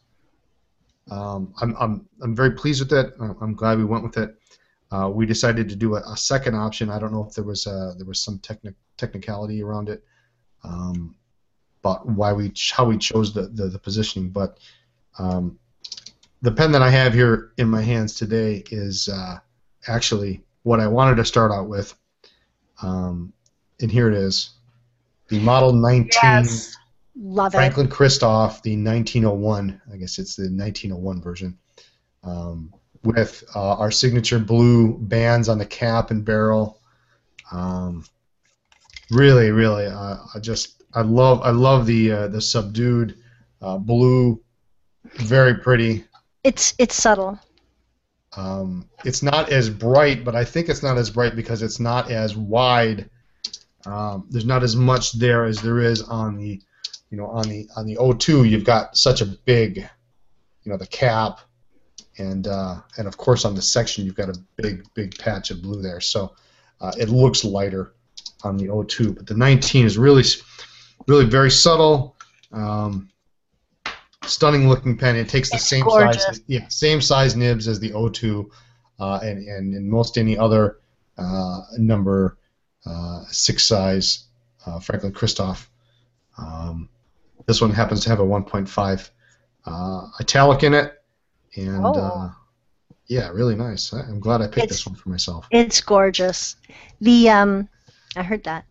Um, I'm, I'm I'm very pleased with it. I'm glad we went with it. Uh, we decided to do a, a second option. I don't know if there was a, there was some technic technicality around it, um, but why we how we chose the the, the positioning. But um, the pen that I have here in my hands today is uh, actually what I wanted to start out with, um, and here it is. The Model nineteen Yes. Love Franklin it. Christoph, the nineteen oh one, I guess it's the nineteen oh one version, um, with uh, our signature blue bands on the cap and barrel. Um, really, really, uh, I just I love I love the uh, the subdued uh, blue, very pretty. It's it's subtle. Um, it's not as bright, but I think it's not as bright because it's not as wide. Um, there's not as much there as there is on the, you know, on the on the O two. You've got such a big, you know, the cap, and uh, and of course on the section you've got a big big patch of blue there. So uh, it looks lighter on the O two, but the nineteen is really, really very subtle, um, stunning looking pen. It takes the It's same gorgeous. size, yeah, same size nibs as the O two, uh, and and in most any other uh, number. Uh, six size uh, Franklin Christoph. Um, this one happens to have a one point five uh, italic in it, and Oh. uh, yeah, really nice. I- I'm glad I picked It's- this one for myself. It's gorgeous. The um, I heard that.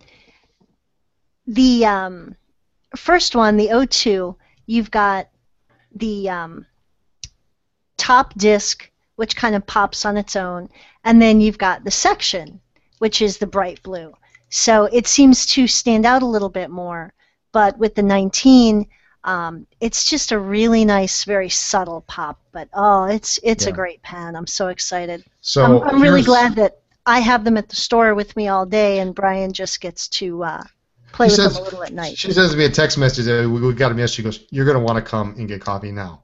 The um, first one, the O two, you've got the um, top disc, which kind of pops on its own, and then you've got the section, which is the bright blue. So it seems to stand out a little bit more. But with the nineteen, um, it's just a really nice, very subtle pop. But oh, it's it's a Yeah. great pen. I'm so excited. So I'm, I'm really here's- glad that I have them at the store with me all day, and Brian just gets to uh, play She with says, them a little at night. she sends me a text message. Uh, we, we got a message. She goes, "You're going to want to come and get coffee now."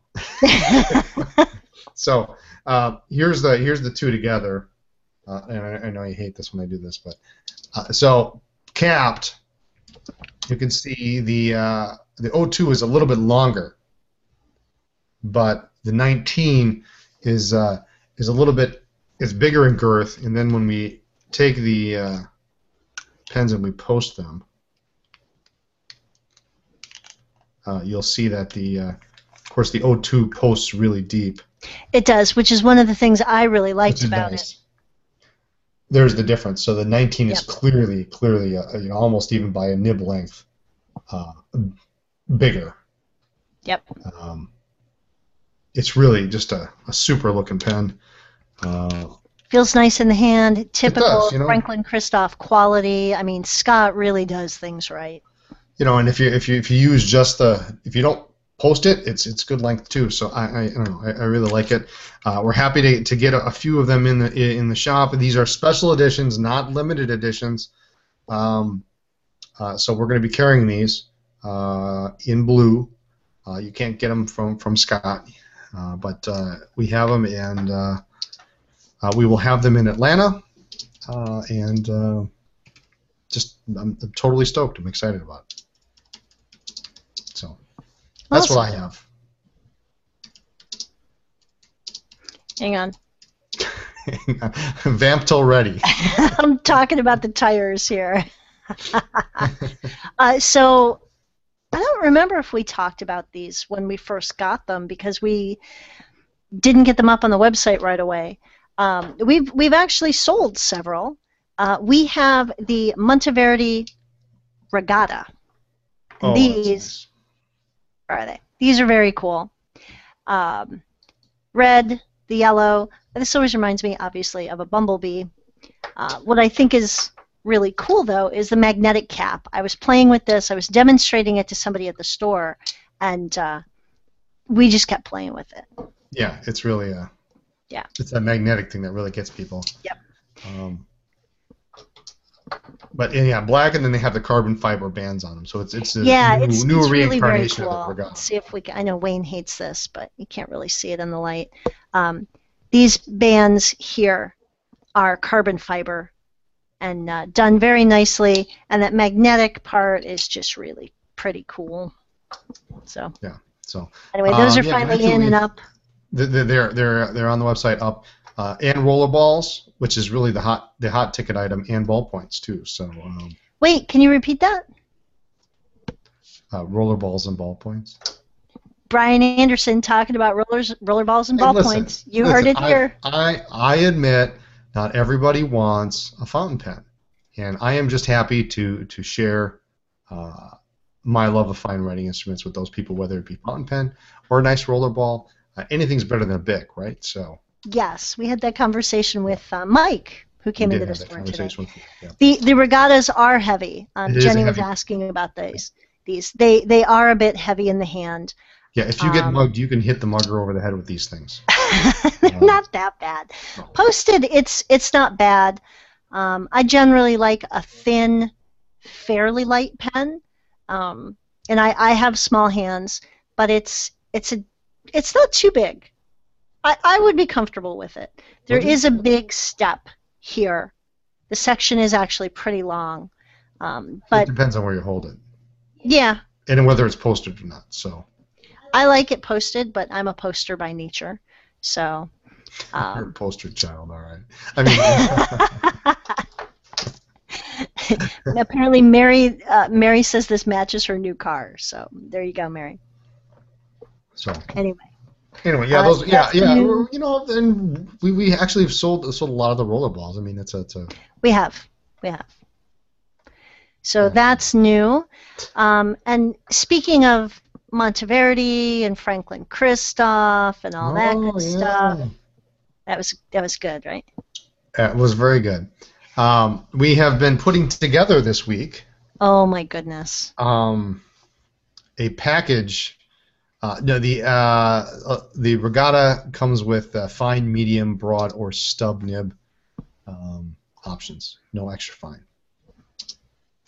So uh, here's the here's the two together. Uh, and I, I know you hate this when I do this, but uh, so capped, you can see the uh, the O two is a little bit longer, but the nineteen is uh, is a little bit is bigger in girth. And then when we take the uh, pens and we post them, uh, you'll see that the uh, of course the O two posts really deep. It does, which is one of the things I really liked Which is about nice. it. There's the difference. So the nineteen is Yep. clearly, clearly, uh, you know, almost even by a nib length, uh, bigger. Yep. Um, it's really just a, a super looking pen. Uh, Feels nice in the hand. Typical does, you know. Franklin Christoph quality. I mean, Scott really does things right. you know, and if you if you if you use just the if you don't post it, it's it's good length too. So I I, I don't know. I, I really like it. Uh, we're happy to, to get a, a few of them in the in the shop. These are special editions, not limited editions. Um, uh, so we're going to be carrying these uh, in blue. Uh, you can't get them from from Scott, uh, but uh, we have them, and uh, uh, we will have them in Atlanta. Uh, and uh, just I'm, I'm totally stoked. I'm excited about it. So. That's Awesome. what I have. Hang on. Vamped already. I'm talking about the tires here. uh, so I don't remember if we talked about these when we first got them because we didn't get them up on the website right away. Um, we've we've actually sold several. Uh, we have the Monteverdi Regatta. Oh, These that's are they? These are very cool. Um, red, the yellow. This always reminds me, obviously, of a bumblebee. Uh, what I think is really cool, though, is the magnetic cap. I was playing with this. I was demonstrating it to somebody at the store, and uh, we just kept playing with it. nice. Yeah, it's really a. Yeah. It's that magnetic thing that really gets people. Yep. Um, but yeah, black, and then they have the carbon fiber bands on them, so it's it's a Yeah, new, it's, new it's really very reincarnation cool. of the Let's Regatta. see if we can. I know Wayne hates this, but you can't really see it in the light. Um, these bands here are carbon fiber and uh, done very nicely, and that magnetic part is just really pretty cool. So Yeah. So anyway, those um, are yeah, finally actually, in and up. They're they're they're, they're on the website up, uh, and rollerballs, which is really the hot the hot ticket item, and ballpoints too. So um, Wait, can you repeat that? uh, rollerballs and ballpoints. Brian Anderson talking about rollers, rollerballs, and Hey, listen, ballpoints. You listen, heard it I, here. I I admit not everybody wants a fountain pen, and I am just happy to to share uh, my love of fine writing instruments with those people, whether it be fountain pen or a nice rollerball. Uh, anything's better than a Bic, right? So Yes, we had that conversation with uh, Mike, who came we into did the have that store today. conversation with you. Yeah. The the regattas are heavy. Um, It is Jenny was heavy. asking about these. These they they are a bit heavy in the hand. Yeah, if you get Um, mugged, you can hit the mugger over the head with these things. They're not that bad. No. Posted, it's it's not bad. Um, I generally like a thin, fairly light pen, um, and I, I have small hands, but it's it's a it's not too big. I, I would be comfortable with it. There Okay. is a big step here. The section is actually pretty long, um, It but depends on where you hold it, yeah, and whether it's posted or not. So I like it posted, but I'm a poster by nature, so. you're a Um, poster child, all right. I mean, apparently, Mary uh, Mary says this matches her new car. So there you go, Mary. so Anyway, anyway, yeah, Uh, those, yeah, that's yeah. new. You know, and we, we actually have sold sold a lot of the rollerballs. I mean, it's a, it's a we have we have. So Yeah. that's new. Um, and speaking of Monteverdi and Franklin Christoph and all that Oh, good yeah. stuff, that was that was good, right? It was very good. Um, we have been putting together this week Oh my goodness. um, a package. Uh, no, the uh, uh, the Regatta comes with uh, fine, medium, broad, or stub nib um, options. No extra fine.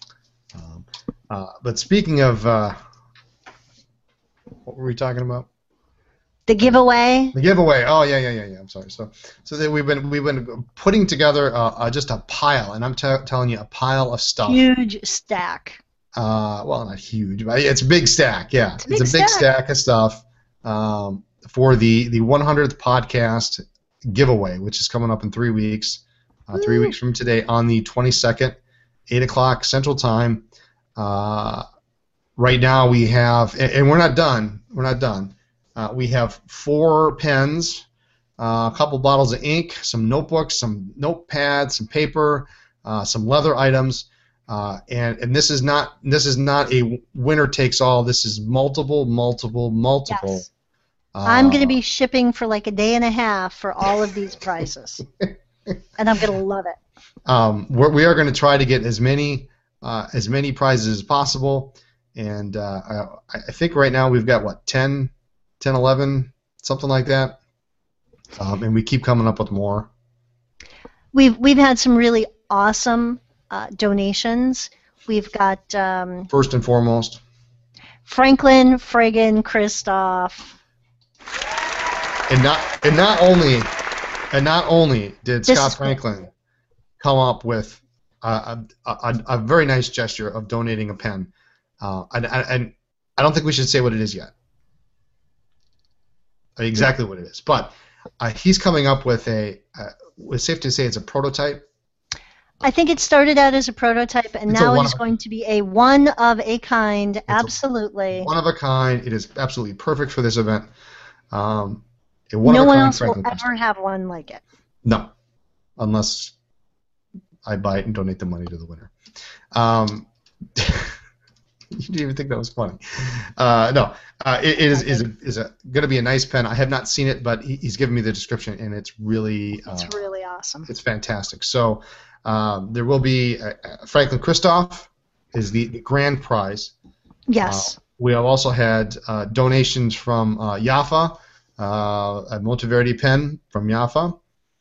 Um, uh, but speaking of, uh, what were we talking about? The giveaway. The giveaway. Oh yeah, yeah, yeah, yeah. I'm sorry. So, so that we've been we've been putting together uh, uh, just a pile, and I'm t- telling you, a pile of stuff. Huge stack. Uh, well, not huge, but it's a big stack. Yeah, it's a big, it's a big stack. stack of stuff um, for the the one hundredth podcast giveaway, which is coming up in three weeks. Uh, three weeks from today, on the twenty-second, eight o'clock Central Time. Uh, right now we have, and, and we're not done. We're not done. Uh, we have four pens, uh, a couple bottles of ink, some notebooks, some notepads, some paper, uh, some leather items, uh, and and this is not this is not a winner takes all. This is multiple, multiple, multiple. Yes. Uh, I'm going to be shipping for like a day and a half for all of these prizes, and I'm going to love it. Um, we're, we are going to try to get as many uh, as many prizes as possible, and uh, I, I think right now we've got what ten. ten, eleven, something like that, um, and we keep coming up with more. We've we've had some really awesome uh, donations. We've got um, First and foremost, Franklin Friggin Christoph. and not and not only and not only did This Scott is Franklin come up with a, a, a, a very nice gesture of donating a pen, uh, and, and I don't think we should say what it is yet. Exactly what it is, but uh, he's coming up with a. Uh, it's safe to say it's a prototype. I think it started out as a prototype, and It's now a it is going to be a one of a kind. a Absolutely. One of a kind. It is absolutely perfect for this event. Um, a one No of a one kind else will Franklin ever have one like it. No, unless I buy it and donate the money to the winner. Um, you didn't even think that was funny. Uh, no, uh, it, it is is a, is a going to be a nice pen. I have not seen it, but he, he's given me the description, and it's really uh, It's really awesome. it's fantastic. So um, there will be uh, Franklin Christoph is the, the grand prize. Yes. Uh, we have also had uh, donations from uh, Jaffa, uh, a Monteverdi pen from Jaffa,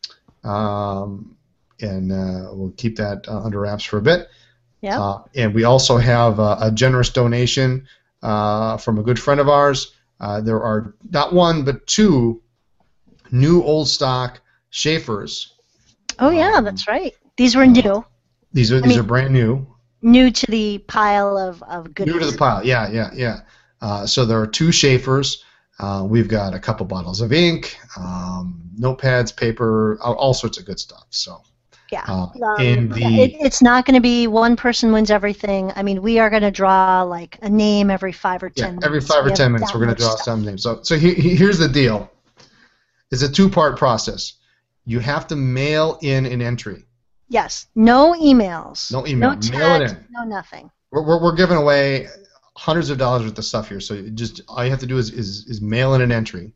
um, and uh, we'll keep that uh, under wraps for a bit. Yeah. Uh, and we also have uh, a generous donation uh, from a good friend of ours. Uh, there are not one but two new old stock Schaefers. Oh yeah, um, that's right. These were new. These are I these mean, are brand new. New to the pile of of goodies. New to the pile. Yeah, yeah, yeah. Uh, so there are two Schaefers. Uh, we've got a couple bottles of ink, um, notepads, paper, all, all sorts of good stuff. So. Yeah. Uh, Um, and the it, it's not going to be one person wins everything. I mean, we are going to draw like a name every five or ten yeah, minutes. every five We or have ten minutes that we're going to much draw stuff. some names. So so he, he, here's the deal. It's a two-part process. You have to mail in an entry. Yes. No emails. No email. No Mail it text. in. No nothing. We're, we're, we're giving away hundreds of dollars worth of stuff here. So you just all you have to do is is, is mail in an entry.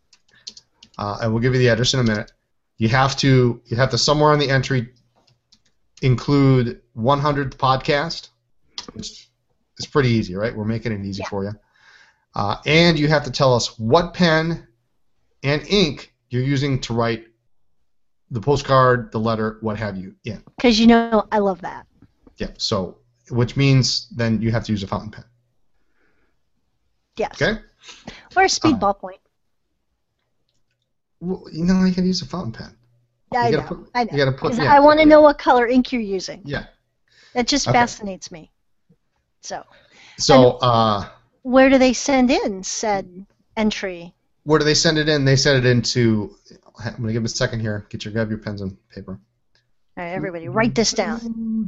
Uh, and we'll give you the address in a minute. You have to you have to somewhere on the entry include one hundredth podcast, which is pretty easy, right? We're making it easy Yeah. for you. Uh, and you have to tell us what pen and ink you're using to write the postcard, the letter, what have you, in. Because you know I love that. Yeah, so, which means then you have to use a fountain pen. Yes. Okay? Or a speed Uh, ballpoint. Well, you know, you can use a fountain pen. I you know. gotta put, I know. You gotta put, 'Cause yeah, I want to yeah, know what color ink you're using. Yeah. That just Okay. fascinates me. So, So, uh, where do they send in said entry? where do they send it in? They send it into, I'm going to give them a second here. Get your, grab your pens and paper. All right, everybody, write this down.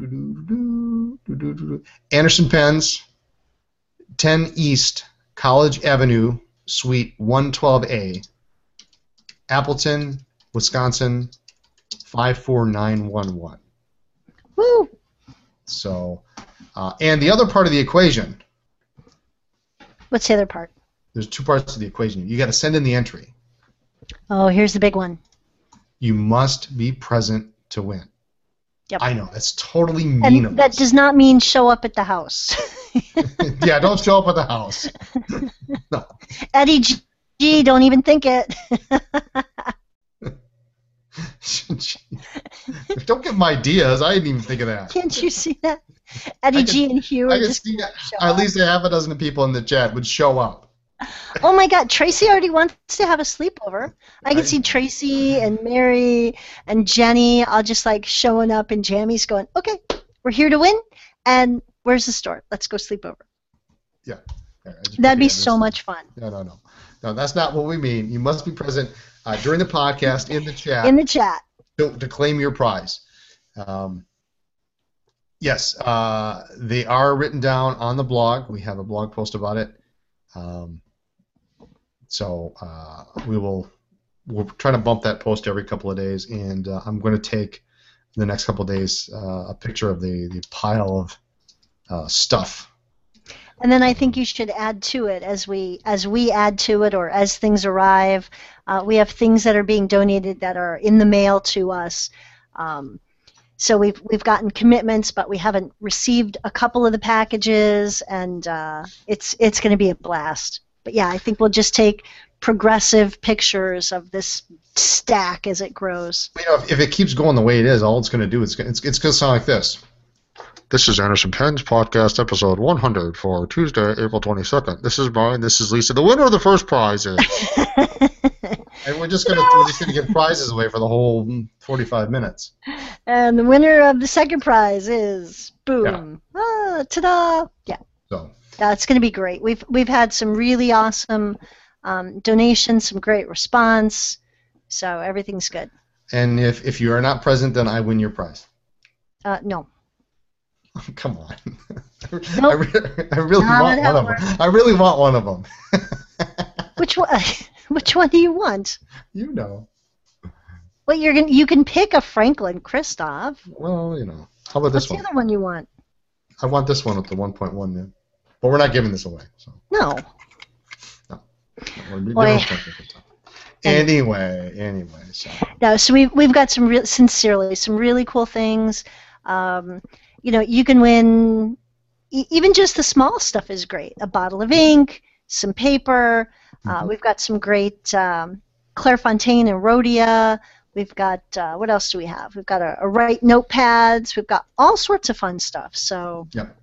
Anderson Pens, ten East College Avenue, Suite one twelve A, Appleton, Wisconsin, five four nine one one. Woo! So, uh, and the other part of the equation, What's the other part? there's two parts to the equation. You got to send in the entry. Oh, here's the big one. You must be present to win. Yep. I know, that's totally mean of And that us. does not mean show up at the house. Yeah, don't show up at the house. No. Eddie G, G, don't even think it. Don't give them ideas. I didn't even think of that. Can't you see that? Eddie I G can, and Hugh I are can just see gonna that show at up. least a half a dozen people in the chat would show up. Oh my God, Tracy already wants to have a sleepover. I can I see know. Tracy and Mary and Jenny all just like showing up in jammies going, okay, we're here to win, and where's the store? Let's go sleep over. Yeah. There, I just put That'd the be address so in. much fun. No, no, no. No, that's not what we mean. You must be present uh, during the podcast in the chat In the chat. to, to claim your prize. Um, yes, uh, they are written down on the blog. We have a blog post about it. Um, so uh, we will we'll try to bump that post every couple of days, and uh, I'm going to take the next couple of days uh, a picture of the, the pile of uh, stuff. And then I think you should add to it as we as we add to it or as things arrive. Uh, we have things that are being donated that are in the mail to us. Um, so we've we've gotten commitments, but we haven't received a couple of the packages, and uh, it's it's going to be a blast. But yeah, I think we'll just take progressive pictures of this stack as it grows. You know, if, if it keeps going the way it is, all it's going to do is it's it's going to sound like this. This is Anderson Penn's podcast episode one hundred for Tuesday, April twenty-second. This is Brian. This is Lisa. The winner of the first prize is. And we're just gonna we're just gonna give prizes away for the whole forty-five minutes. And the winner of the second prize is boom. Yeah. Ah, ta-da! Yeah. So. Yeah, it's going to be great. We've we've had some really awesome um, donations, some great response. So everything's good. And if if you are not present, then I win your prize. Uh, no. Oh, come on. Nope. I, re- I really Not want one of works. them. I really want one of them. Which one? Which one do you want? You know. Well, you're gonna you can pick a Franklin Christoph. Well, you know. How about this What's one? the other one you want? I want this one with the one point one new. But we're not giving this away. So. No. No. We're giving Boy. Anyway, anyway. So. No, so we've we've got some real sincerely some really cool things. Um, you know, you can win. E- even just the small stuff is great. A bottle of ink, some paper. Uh, Mm-hmm. We've got some great um, Clairefontaine and Rhodia. We've got uh, what else do we have? We've got a, a Write notepads. We've got all sorts of fun stuff. So. Yep.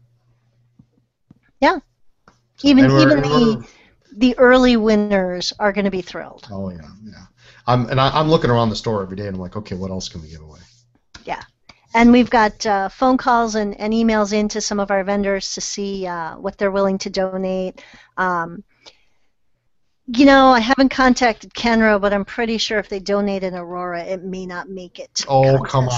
Yeah. Even And we're- even and the we're- the early winners are going to be thrilled. Oh yeah, yeah. I'm and I, I'm looking around the store every day, and I'm like, okay, what else can we give away? Yeah. And we've got uh, phone calls and, and emails into some of our vendors to see uh, what they're willing to donate. Um, you know, I haven't contacted Kenro, but I'm pretty sure if they donate an Aurora, it may not make it. To the Oh, contest. come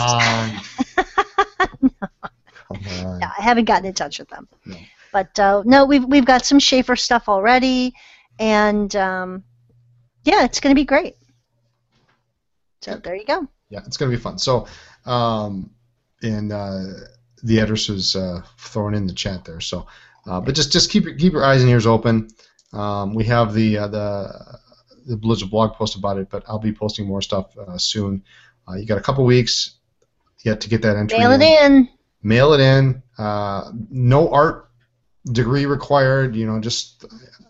on. no, Come on. no, I haven't gotten in touch with them. No. But uh, no, we've we've got some Schaefer stuff already, and um, yeah, it's going to be great. So there you go. Yeah, it's going to be fun. So, um, and uh, the address was uh, thrown in the chat there. So, uh, but just just keep your- keep your eyes and ears open. Um, we have the uh, the the Blizzard blog post about it, but I'll be posting more stuff uh, soon. Uh, you got a couple weeks yet to get that entry. Mail it in. Mail it in. Uh, no art degree required. You know, just.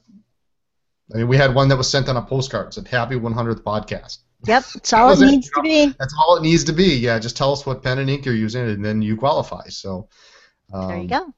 I mean, we had one that was sent on a postcard. It said "Happy one hundredth podcast." Yep, it's all it Was it? needs to be. That's all it needs to be. Yeah, just tell us what pen and ink you're using, and then you qualify. So. Um, There you go.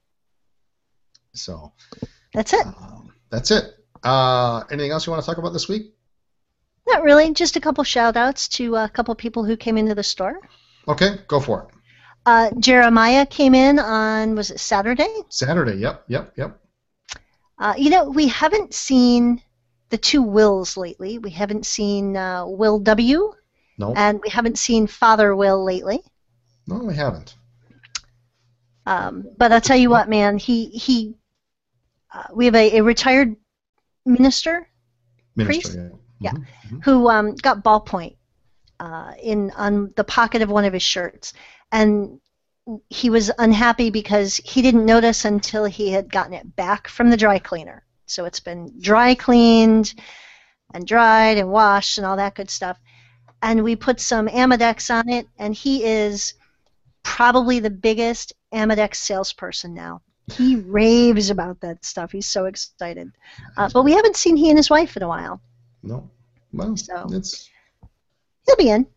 So. That's it. Um, that's it. Uh, anything else you want to talk about this week? Not really. Just a couple shout outs to a couple people who came into the store. Okay, go for it. Uh, Jeremiah came in on, was it Saturday? Saturday. Yep. Yep. Yep. Uh, you know, we haven't seen the two Wills lately. We haven't seen uh, Will W. No. And we haven't seen Father Will lately. No, we haven't. Um, but I'll tell you what, man, he he. Uh, we have a, a retired minister Minister. Priest? Yeah. Yeah. Mhm, mhm. who um, got ballpoint uh, in on the pocket of one of his shirts, and he was unhappy because he didn't notice until he had gotten it back from the dry cleaner. So it's been dry cleaned and dried and washed and all that good stuff. And we put some Amadex on it, and he is probably the biggest Amadex salesperson now. He raves about that stuff. He's so excited. Uh, but we haven't seen he and his wife in a while. No. Well, So- it's He'll be in.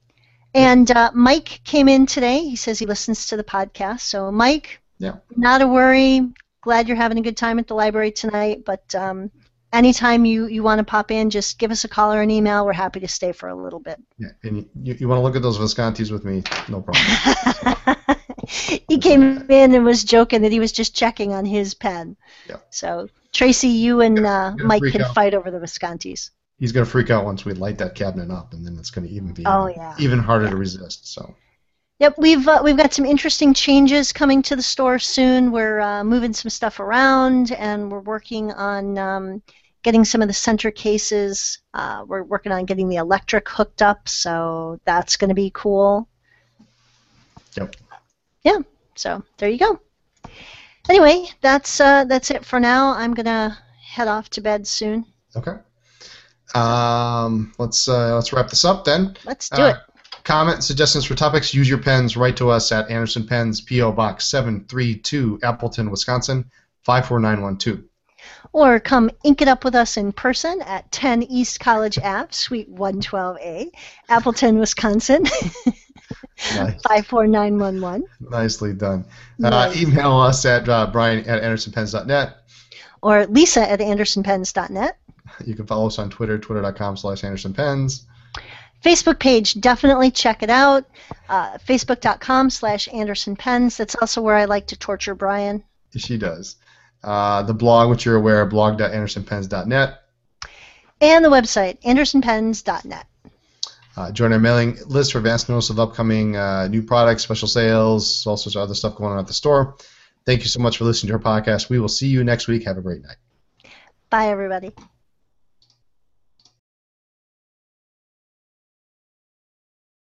And uh, Mike came in today. He says he listens to the podcast. So, Mike, Yeah. not a worry. Glad you're having a good time at the library tonight. But um, anytime you, you want to pop in, just give us a call or an email. We're happy to stay for a little bit. Yeah, and you, you want to look at those Viscontis with me? No problem. He came in and was joking that he was just checking on his pen. Yeah. So, Tracy, you and uh, Gonna Mike freak can out. fight over the Viscontis. He's gonna freak out once we light that cabinet up, and then it's gonna even be Oh, even, yeah. even harder Yeah. to resist. So. Yep, we've uh, we've got some interesting changes coming to the store soon. We're uh, moving some stuff around, and we're working on um, getting some of the center cases. Uh, we're working on getting the electric hooked up, so that's going to be cool. Yep. Yeah. So there you go. Anyway, that's uh, that's it for now. I'm gonna head off to bed soon. Okay. Um, let's uh, let's wrap this up then. Let's do Uh, it. Comment, suggestions for topics, use your pens. Write to us at Anderson Pens, P O Box seven three two, Appleton, Wisconsin, five four nine one two. Or come ink it up with us in person at ten East College Ave, Suite one twelve A, Appleton, Wisconsin, Nice. five four nine one one. Nicely done. Uh, Nice. email us at uh, Brian at Anderson Pens dot net. Or Lisa at anderson pens dot net. You can follow us on Twitter, twitter.com slash Anderson Pens. Facebook page, definitely check it out. Uh, Facebook.com slash Anderson Pens. That's also where I like to torture Brian. She does. Uh, the blog, which you're aware of, blog dot anderson pens dot net. And the website, anderson pens dot net. Uh, join our mailing list for advance notice of upcoming uh, new products, special sales, all sorts of other stuff going on at the store. Thank you so much for listening to our podcast. We will see you next week. Have a great night. Bye, everybody.